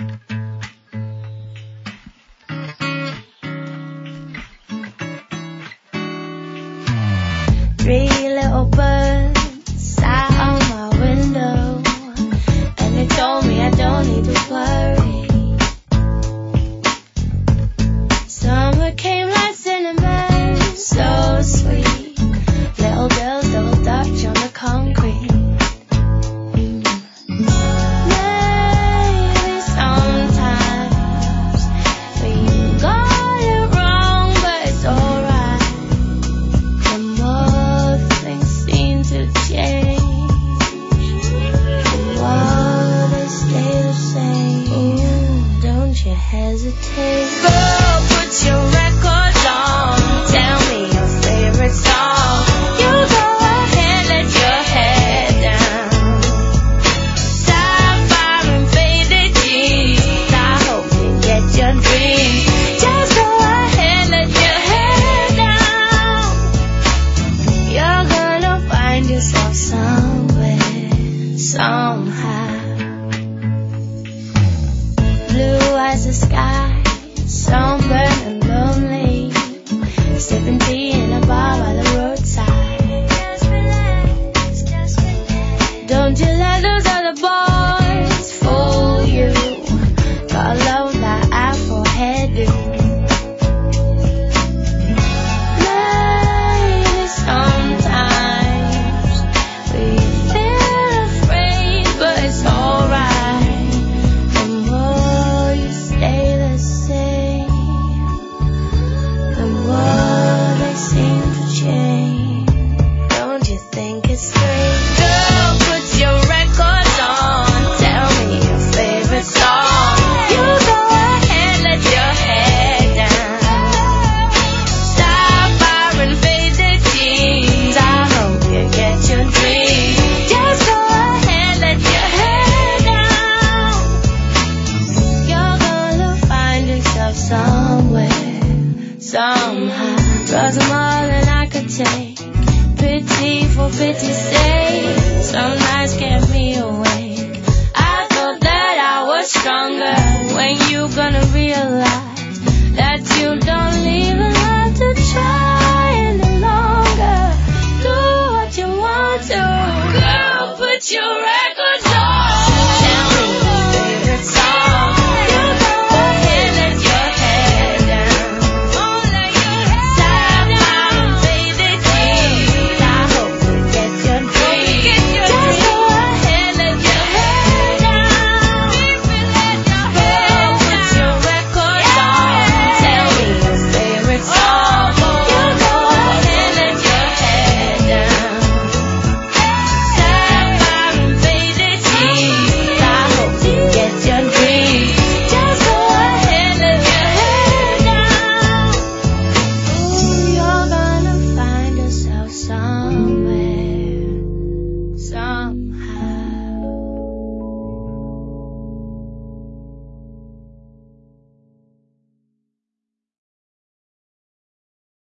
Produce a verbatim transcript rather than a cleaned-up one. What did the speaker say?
Three little birds sat on my window, and they told me I don't need to worry. Summer came like cinnamon, so sweet. Little girls double dutch on the concrete. Maybe sometimes we got it wrong, but it's alright. The more things seem to change, the more they stay the same. Ooh, don't you hesitate. Girl, put your records on. Tell me your favorite song. You go ahead, let your head down. Sapphire and faded jeans. I hope you get your dreams. Just go ahead, let your head down. You're gonna find yourself somewhere, somehow. Blue as the sky, sunburned and lonely, sipping tea in a bar by the roadside. Just relax, just relax. Don't you let those other boys fool you. Got love that afro hairdo. Maybe sometimes we feel afraid, but it's alright. The more you stay the same, the more they seem to change. Don't you think it's great? Girl, put your records on. Tell me your favorite song. You go ahead, let your head down. Sapphire and faded jeans. I hope you get your dreams. Just go ahead, let your head down. You're gonna find yourself somewhere, somehow. Drugs are more than I could take. Pity for pity's sake. Some nights kept me awake. I thought that I was stronger. When you gonna realize that you don't even have to try any longer? Do what you want to. Girl, put your record